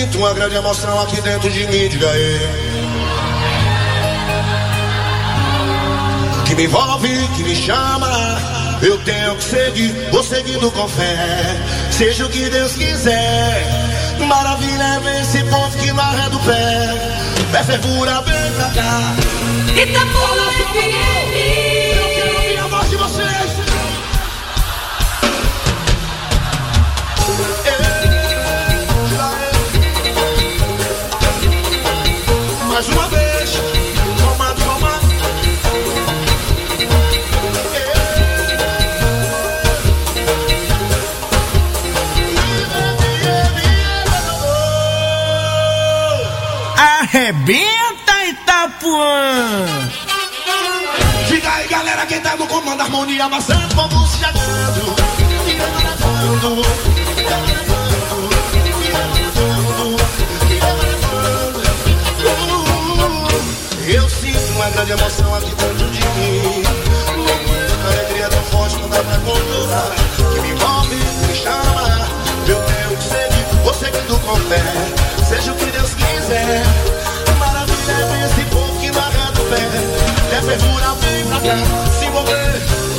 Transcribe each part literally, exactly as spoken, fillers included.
sinto uma grande emoção aqui dentro de mim, diga aí. Que me envolve, que me chama. Eu tenho que seguir, vou seguindo com fé. Seja o que Deus quiser. Maravilha é ver esse povo que não arreda o pé. Pé fervura, vem pra cá. Itapuã F M. Eu quero ouvir a voz de vocês. Mais uma vez, comando, comando. Arrebenta, Itapuã! Diga aí, galera, quem tá no comando, harmonia amassando, como se jogando. E eu levando, e eu levando, e eu levando, e eu levando. Eu sinto uma grande emoção aqui dentro de mim. Uma alegria tão forte, não dá pra controlar. Que me envolve, me chama. Eu tenho que seguir, vou seguindo com fé. Seja o que Deus quiser. Maravilha é ver esse povo que não arreda o pé. É fervura, vem pra cá, se envolver.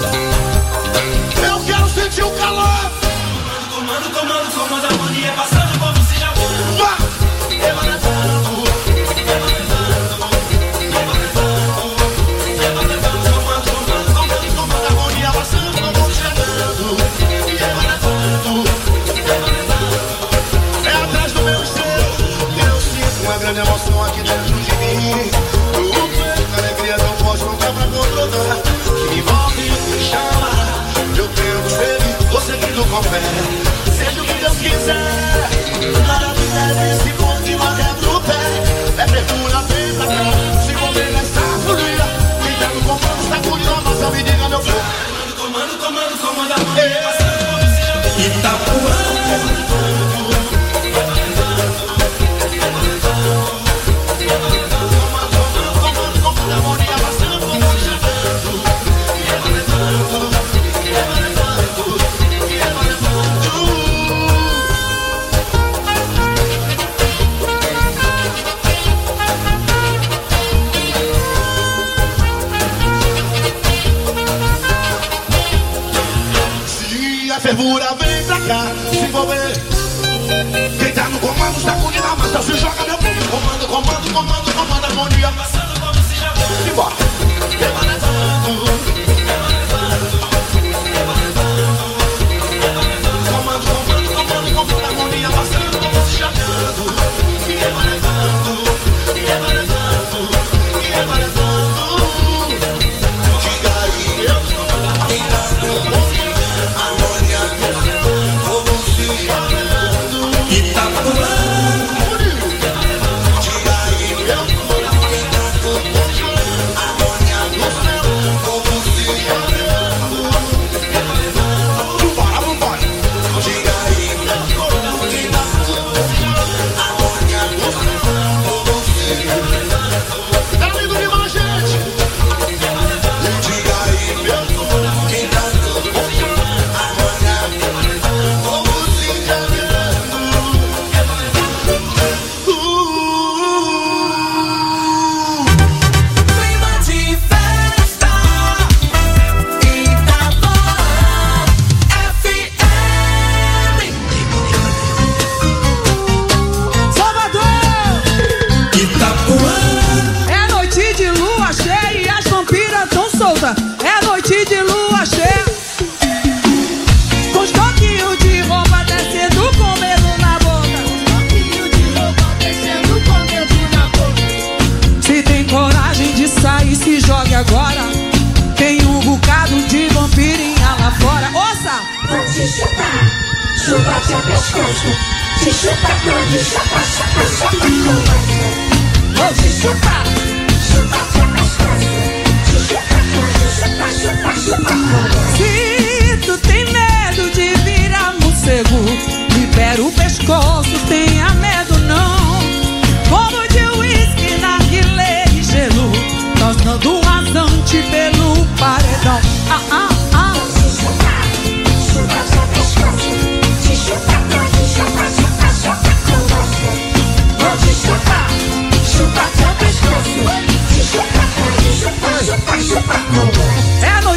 Eu quero sentir o calor. Comando, comando, comando, comando, harmonia passando como se já for. Vá! Eu levando, eu levando, eu levando, eu levando. Comando, comando, comando, comando, harmonia passando como se chegando. Eu levando, eu levando. É atrás do meu estrela. Eu sinto uma grande emoção aqui dentro de mim. A alegria tão forte, não dá pra controlar. Que me envolve, me chama. Eu tenho que seguir, vou seguindo com fé. Seja o que Deus quiser. Maravilha é esse povo que não arreda o pé. É fervura, vem pra cá. Se envolver nessa folia. Quem tá no comando, sacudindo a massa, me diga meu povo. Comando, comando, comando, harmonia passando como se já for. Itapuã! A fervura vem pra cá, se envolver. Quem tá no comando, sacudindo a massa, se joga meu povo. Comando, comando, comando, comando, harmonia Passando como se já for. Simbora. Eu vou levando, eu vou levando, eu vou levando, eu vou levando. Comando, comando, comando, comando, harmonia passando como se jogando. Eu vou levando, eu vou levando, eu vou levando. Diga aí, eu vou levando. Itapuã! Te chupa, pode chupa, chupa, chupa, vou te chupar, chupa, chupa, te chupa, pode chupa, chupa, chupa. Se tu tem medo de virar morcego, libera o pescoço, tenha medo não. Como de uísque, narguilé e gelo, nós dando um rasante pelo paredão. Ah, ah, ah. Vou te chupar, chupa, chupa, pescoço, te chupa, pode chupa, chupa, chupa com você.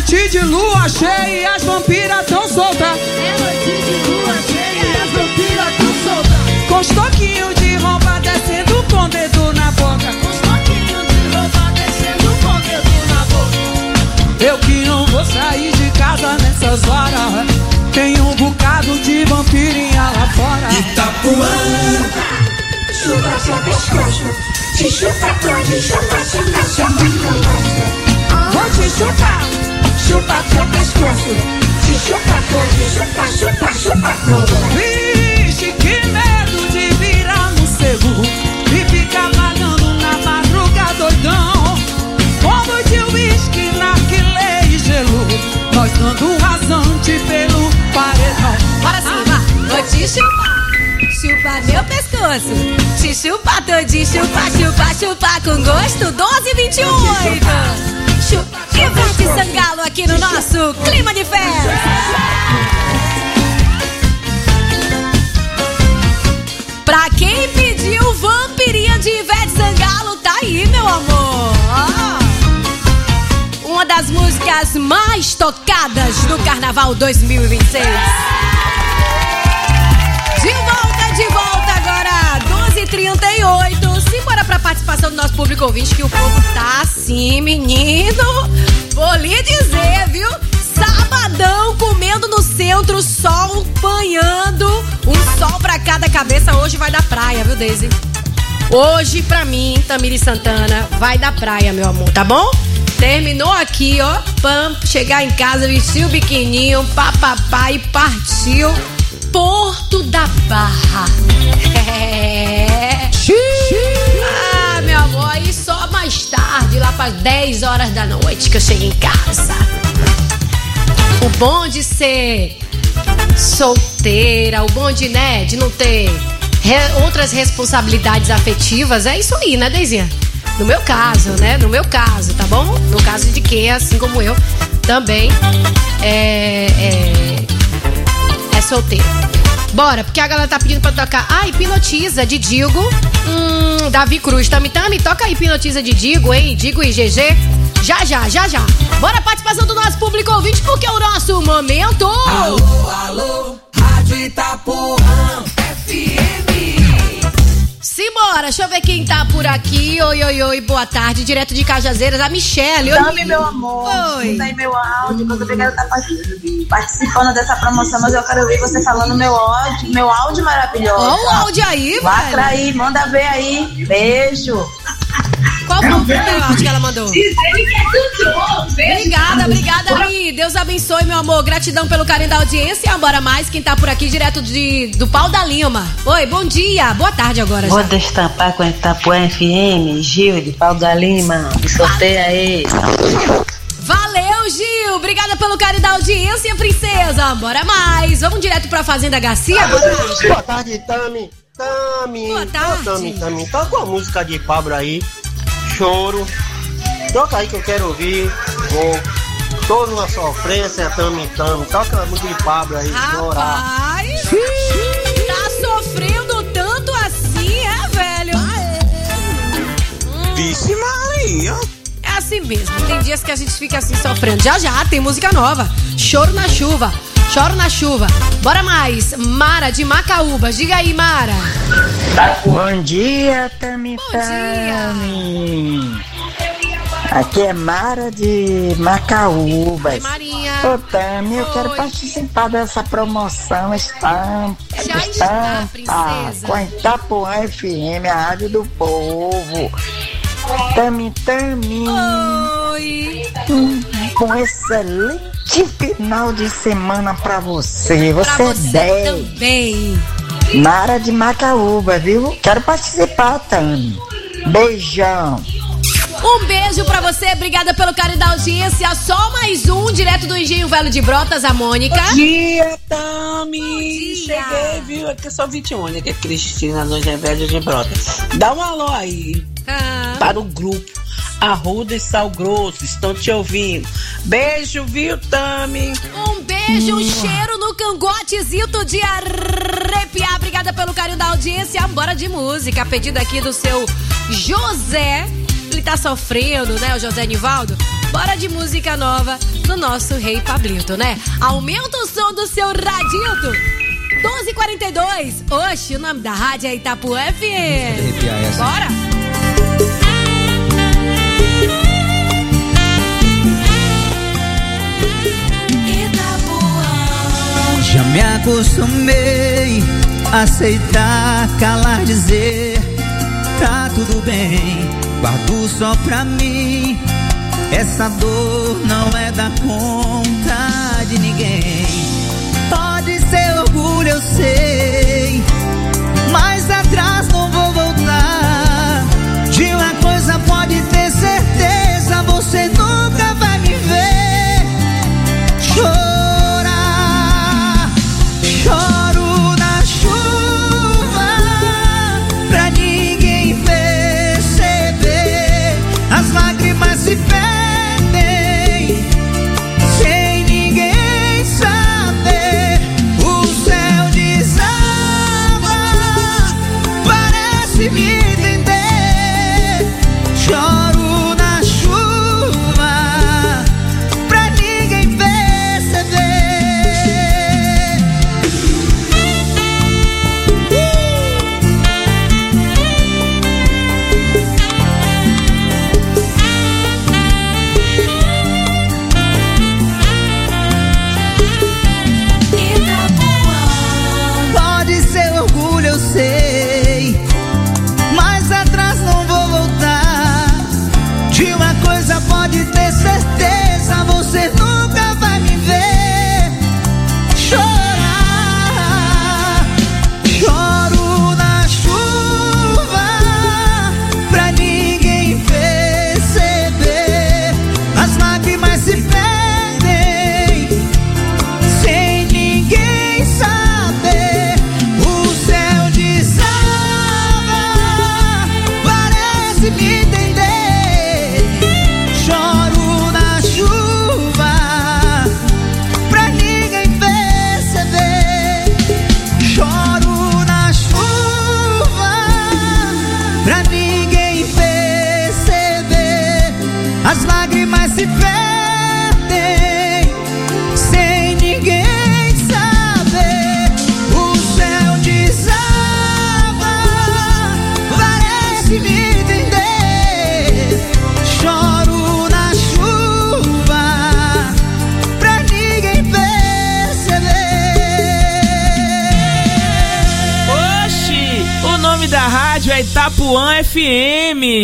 noite de lua cheia e as vampiras tão soltas. É noite de lua cheia e as vampiras tão soltas. Com os toquinhos de roupa descendo com o dedo na boca. Com os toquinhos de roupa descendo com o dedo na boca. Eu que não vou sair de casa nessas horas. Tem um bocado de vampirinha lá fora. Itapuã. Chupa seu pescoço, te chupa todo, chupa, chupa, chupa, chupa. Vou te chupar, chupa seu pescoço, te chupa todo, chupa, chupa, chupa todo. Vixe, que medo de virar morcego e ficar vagando na madrugada doidão. Como de uísque, narguilé e gelo, nós dando rasante pelo paredão. Bora sim, vá. Vou te chupar, chupa meu pescoço, te chupa todinho, chupa, chupa, chupa com gosto. Doze e vinte e oito. Chupa, Ivete Sangalo aqui no nosso Clima de Festa. Pra quem pediu Vampirinha de Ivete Sangalo, tá aí, meu amor. Oh. Uma das músicas mais tocadas do Carnaval dois mil e vinte e seis. De volta, de volta agora, doze e trinta e oito. Simbora pra participação do nosso público ouvinte, que o povo tá assim, menino. Vou lhe dizer, viu? Sabadão, comendo no centro, sol banhando. Um sol pra cada cabeça. Hoje vai da praia, viu, Daisy? Hoje, pra mim, Tamiri Santana, vai da praia, meu amor, tá bom? Terminou aqui, ó. Pam, chegar em casa, vestiu o biquininho, papapá e partiu. Porto da Barra. É. Ah, meu amor, aí só mais tarde, lá para dez horas da noite que eu cheguei em casa. O bom de ser solteira, o bom de, né, de não ter re- outras responsabilidades afetivas, é isso aí, né, Deizinha? No meu caso, né, no meu caso, tá bom? No caso de quem, assim como eu, também é... é... é solteiro. Bora, porque a galera tá pedindo pra tocar. Ah, Hipnotiza de Digo. Hum, Davi Cruz, Tami Tami, toca aí Hipnotiza de Digo, hein? Digo e G G. Já, já, já, já. Bora, participação do nosso público ouvinte, porque é o nosso momento. Alô, alô, Rádio Itapuã F M. Simbora, deixa eu ver quem tá por aqui. Oi, oi, oi, boa tarde. Direto de Cajazeiras, a Michelle. Oi, Tami, meu amor. Oi. Manda aí meu áudio. Muito obrigada por estar participando dessa promoção, mas eu quero ouvir você falando meu áudio, meu áudio maravilhoso. Ó o áudio aí, Lacra velho. aí, manda ver aí. Beijo. Qual foi o primeiro áudio que ela mandou? Obrigada, obrigada, Mi. Deus abençoe, meu amor. Gratidão pelo carinho da audiência. Bora mais, quem tá por aqui direto de, do Pau da Lima. Oi, bom dia. Boa tarde agora, Vou já. destampar com a Itapuã F M, Gil de Pau da Lima. Me sorteia aí. Valeu, Gil. Obrigada pelo carinho da audiência, princesa. Bora mais. Vamos direto pra Fazenda Garcia? Boa tarde. Boa tarde, Tami. Tami. Boa tarde. Tami, Tami. Toca uma música de Pablo aí. Choro. Toca aí que eu quero ouvir. Vou. Tô numa sofrência, Tami, Tami. Toca a música de Pablo aí. Chorar. Rapaz, tá sofrendo tanto assim, é, velho? Vixe Maria. É assim mesmo, tem dias que a gente fica assim sofrendo. Já já, tem música nova. Choro na chuva, choro na chuva. Bora mais, Mara de Macaúba. Diga aí, Mara. Bom dia, Tami. Bom dia. Tami. Aqui é Mara de Macaúbas. Oi, Marinha. Ô, Tami, eu Oi. quero participar dessa promoção Estampa, Já está, princesa. com a Itapuã F M, a rádio do povo. Tami, Tami. Oi. Hum, um excelente final de semana pra você. Você, Pra você é dez. também. Mara de Macaúba, viu? Quero participar, Tami. Beijão. Um beijo pra você, obrigada pelo carinho da audiência. Só mais um, direto do Engenho Velho de Brotas, a Mônica. Bom dia, Tami. Bom dia. Cheguei, viu? Aqui eu sou vinte e um, que é Cristina do Engenho Velho de Brotas. Dá um alô aí Ah. para o grupo Arruda e Sal Grosso, estão te ouvindo. Beijo, viu, Tami? Um beijo, um cheiro no cangotezito de arrepiar. Obrigada pelo carinho da audiência. Bora de música. Pedido aqui do seu José. Ele tá sofrendo, né, o José Nivaldo? Bora de música nova do nosso rei Pablito, né? Aumenta o som do seu radito. doze e quarenta e dois. Oxe, o nome da rádio é Itapuã F M. Bora! Já me acostumei a aceitar, calar, dizer tá tudo bem, guardo só pra mim. Essa dor não é da conta de ninguém. Pode ser orgulho, eu sei, mas atrás não vou voltar. De uma coisa pode ter certeza, você nunca vai me ver chorar. Choro na chuva pra ninguém perceber. As lágrimas se perdem sem ninguém saber. O céu desaba, parece me entender. Choro na chuva pra ninguém perceber. Pode ser orgulho, eu sei, mas atrás não vou voltar. De uma coisa pode ter certeza, você nunca vai me ver chorar. Choro na chuva pra ninguém perceber. As lágrimas se perdem sem ninguém saber. O céu desaba, parece me entender. Choro na chuva pra ninguém perceber. Choro na chuva pra ninguém perceber. As lágrimas se perdem sem ninguém saber. O céu desaba, parece me entender. Choro na chuva pra ninguém perceber. Oxi, o nome da rádio é Itapuã F M.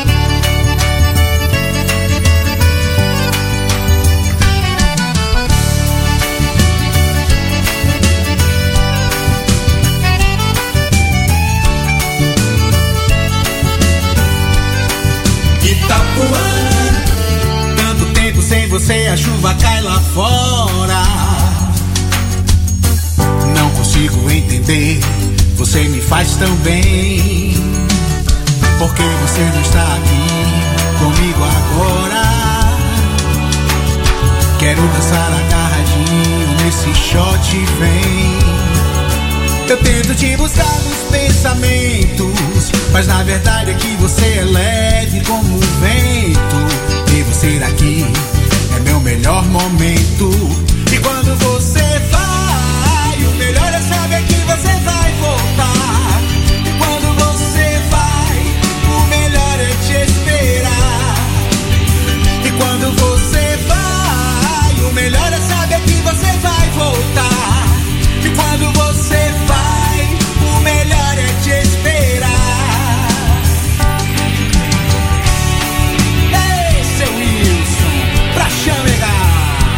Itapuã, tanto tempo sem você, a chuva cai lá fora. Não consigo entender, você me faz tão bem. Por que você não está aqui comigo agora? Quero dançar agarradinho nesse shot, vem. Eu tento te buscar nos pensamentos, mas na verdade é que você é leve como o vento. E você aqui é meu melhor momento. E quando você vai, o melhor é saber que você vai voltar. E quando você vai, o melhor é te esperar. E quando você vai, o melhor é saber que você vai voltar. E quando você vai, o melhor é te esperar. Ei, seu Wilson, pra chamegar.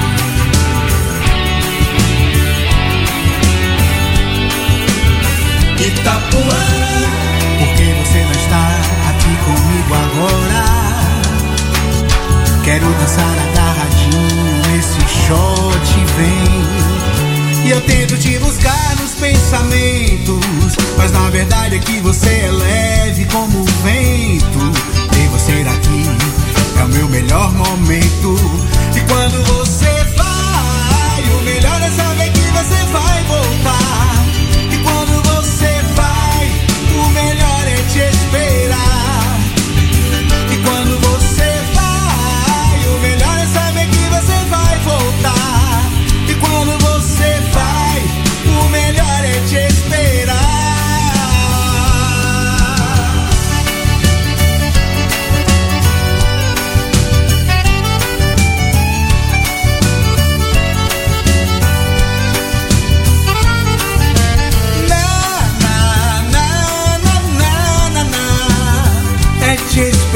Itapuã, por que você não está aqui comigo agora? Quero dançar agarradinho nesse shot, vem. E eu tento te buscar nos pensamentos, mas na verdade é que você é leve como o vento. E você aqui é o meu melhor momento. E quando você vai, o melhor é saber que você vai voltar. E quando você vai, o melhor é te esperar. E quando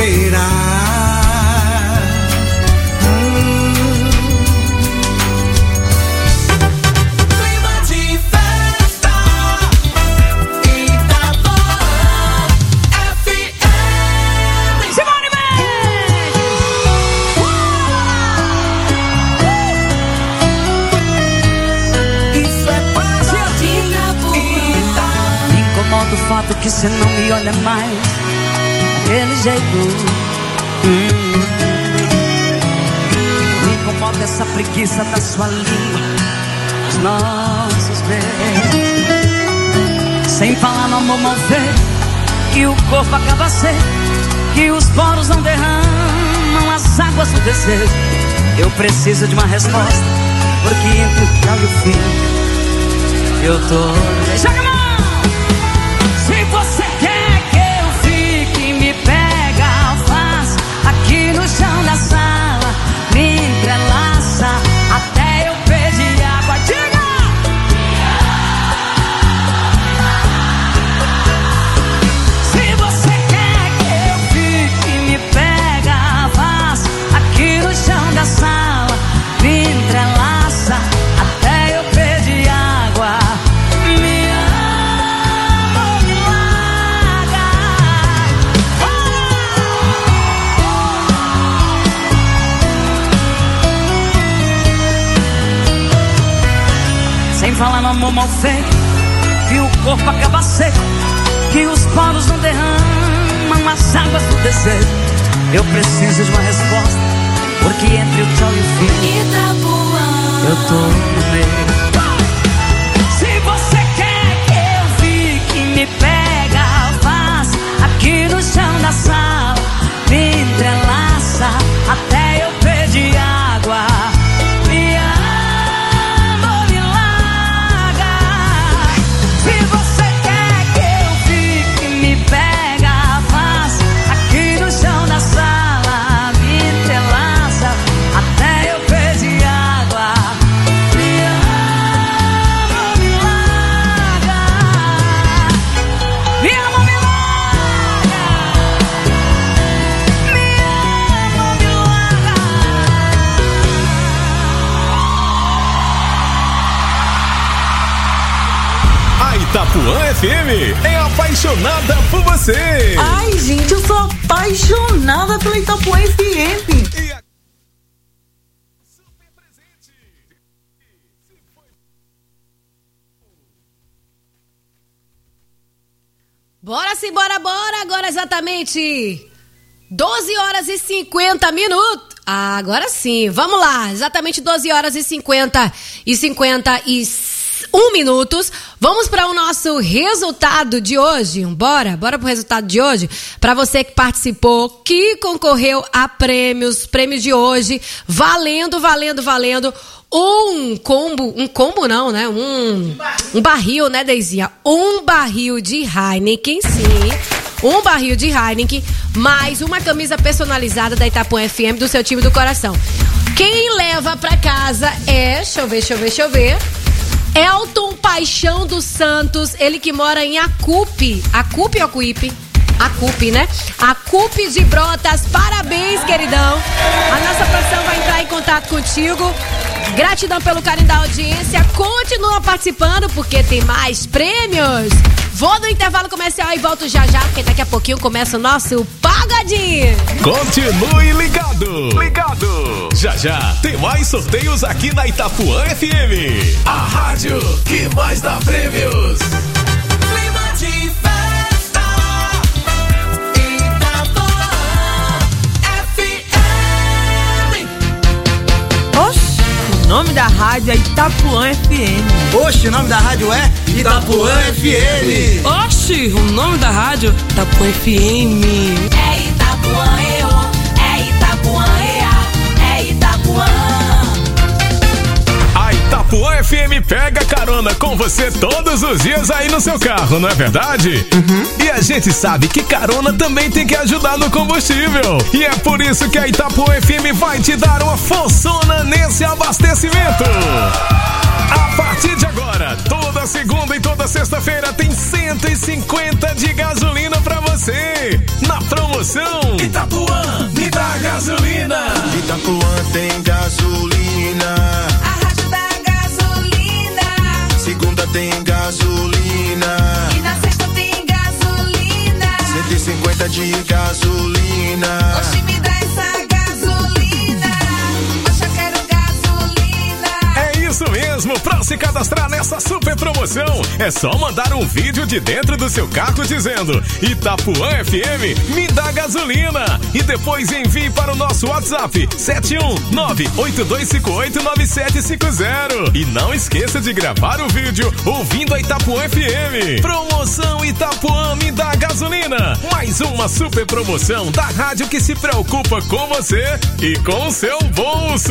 será? Hum. Clima de festa, Itapuã F M. Simone Isso é coisa de Itapuã. Me incomoda o fato que você não me olha mais daquele jeito. Hum. Me incomoda essa preguiça da sua língua, os nossos beijos. Sem falar no amor mal feito, que o corpo acaba seco, que os poros não derramam as águas do desejo. Eu preciso de uma resposta, porque entre o tchau e o fim eu tô... Joga a mão! Se você quer que eu fique, me pega, faz aqui no chão da sala, me entrelaça até eu pedir água. Diga! Se você quer que eu fique, me pega, faz aqui no chão da sala, me entrelaça até eu pedir água. Me ama ou me larga. Sem falar no amor mal feito, que o corpo acaba seco, que os poros não derramam as águas do desejo. Eu preciso de uma resposta, porque entre o tchau e o fim eu tô no meio. Se você quer que eu fique, me pega, faz aqui no chão da sala, me entrelaça até eu pedir água. Me ama ou me larga. Se você quer que eu fique, me pega, faz aqui no chão da sala, me entrelaça até eu pedir água. Me ama ou me larga. Me ama ou me larga. Me ama ou me larga. A Itapuã F M é apaixonada por você. Ai, gente, eu sou apaixonada pela Itapuã F M. Bora sim, bora, bora. Agora exatamente doze horas e cinquenta minutos. Ah, agora sim, vamos lá. Exatamente doze horas e cinquenta e cinquenta e um minutos. Vamos para o nosso resultado de hoje. Bora, bora pro resultado de hoje. Para você que participou, que concorreu a prêmios, prêmios de hoje, valendo, valendo, valendo. Um combo, um combo não, né? Um, um barril, né, Deizinha? Um barril de Heineken, sim. Um barril de Heineken, mais uma camisa personalizada da Itapuã F M do seu time do coração. Quem leva pra casa é, deixa eu ver, deixa eu ver, deixa eu ver. Elton Paixão dos Santos, ele que mora em Acupe. Acupe ou Acuípe? Acupe, né? Acupe de Brotas, parabéns, queridão. A nossa produção vai entrar em contato contigo. Gratidão pelo carinho da audiência. Continua participando porque tem mais prêmios. Vou no intervalo comercial e volto já já, porque daqui a pouquinho começa o nosso Pagodinho. Continue ligado. Ligado. Já já tem mais sorteios aqui na Itapuã F M. A rádio que mais dá prêmios. Clima de festa, Itapuã F M. Oxe, o nome da rádio é Itapuã F M. Oxe, o nome da rádio é Itapuã F M. Oxe, o nome da rádio é Itapuã F M. É Itapuã, eu, é Itapuã, é Itapuã. A Itapuã F M pega carona com você todos os dias aí no seu carro, não é verdade? Uhum. E a gente sabe que carona também tem que ajudar no combustível. E é por isso que a Itapuã F M vai te dar uma forçona nesse abastecimento. A partir de agora, toda segunda e toda sexta-feira tem cento e cinquenta de gasolina pra você. Na promoção Itapuã, me dá gasolina. Itapuã tem gasolina. A rádio da gasolina. Segunda tem gasolina. E na sexta tem gasolina. cento e cinquenta de gasolina. Oxi, me dá essa gasolina. Oxe, eu quero gasolina. É isso mesmo, pra se cadastrar nessa super promoção, é só mandar um vídeo de dentro do seu carro dizendo Itapuã F M, me dá gasolina. E depois envie para o nosso WhatsApp sete um nove oito dois cinco oito nove sete cinco zero. E não esqueça de gravar o vídeo ouvindo a Itapuã F M. Promoção Itapuã, me dá gasolina. Mais uma super promoção da rádio que se preocupa com você e com o seu bolso.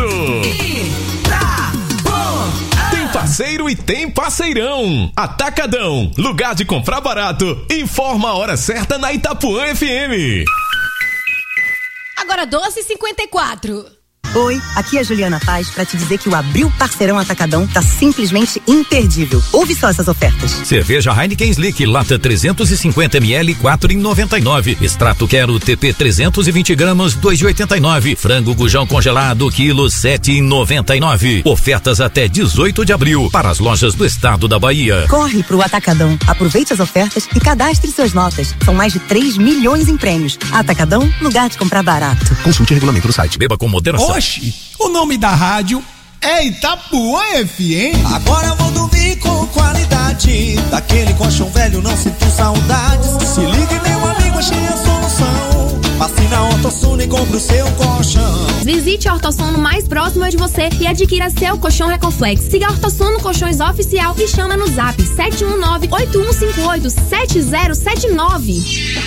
Tem parceiro e tem parceirão. Atacadão, lugar de comprar barato. Informa a hora certa na Itapuã F M. Agora doze e cinquenta e quatro. Oi, aqui é a Juliana Paz pra te dizer que o Abril Parceirão Atacadão tá simplesmente imperdível. Ouve só essas ofertas. Cerveja Heineken Slick, lata trezentos e cinquenta mililitros, quatro reais e noventa e nove centavos. Extrato Quero T P trezentos e vinte gramas, dois reais e oitenta e nove centavos. Frango Gujão congelado, quilo, sete reais e noventa e nove centavos. Ofertas até dezoito de abril para as lojas do estado da Bahia. Corre pro Atacadão, aproveite as ofertas e cadastre suas notas. São mais de três milhões em prêmios. Atacadão, lugar de comprar barato. Consulte o regulamento no site. Beba com moderação. Oxi, o nome da rádio é Itapuã F M. Agora eu vou dormir com qualidade. Daquele colchão velho não sinto saudades. Se ligue, meu amigo, achei a solução. Passe na Ortosono e compre o seu colchão. Visite a Ortosono mais próxima de você e adquira seu colchão Recoflex. Siga a Ortosono Colchões Oficial e chama no zap sete um nove oito um cinco oito sete zero sete nove.